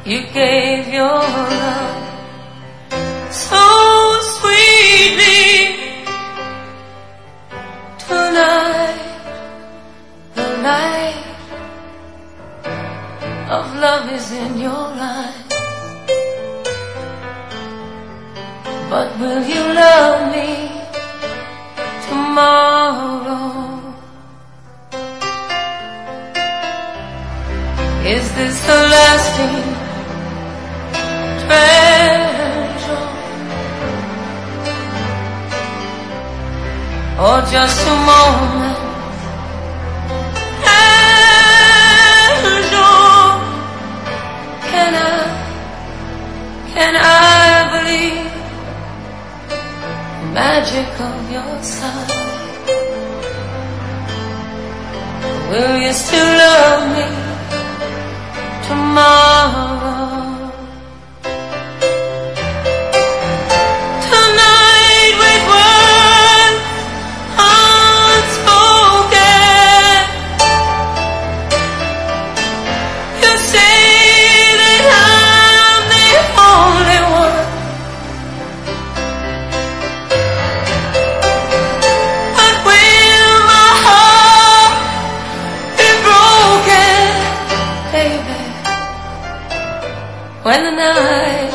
You gave your love so sweetly. Tonight, the light of love is in your eyes. But will you love me tomorrow? Is this the lasting treasure, or just a moment? Can I believe the magic of your smile? Will you still love me tomorrow? Tonight with words unspoken, you say that I'm the only one. But will my heart be broken, baby, when the night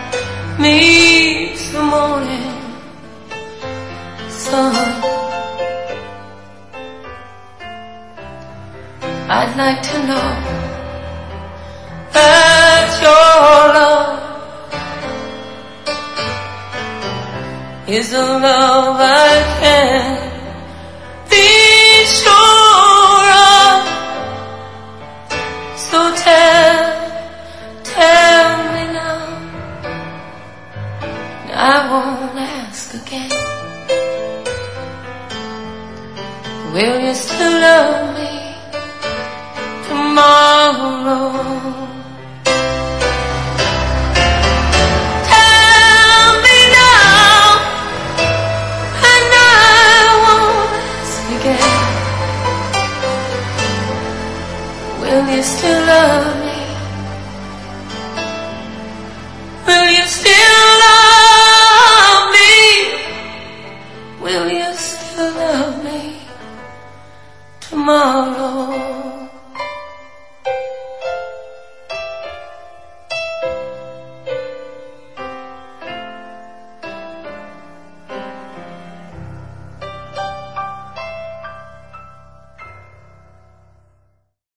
meets the morning sun? I'd like to know that your love is a love I can be sure of. So tell me now, I won't ask again. Will you still love me tomorrow? Tell me now, and I won't ask again. Will you still love me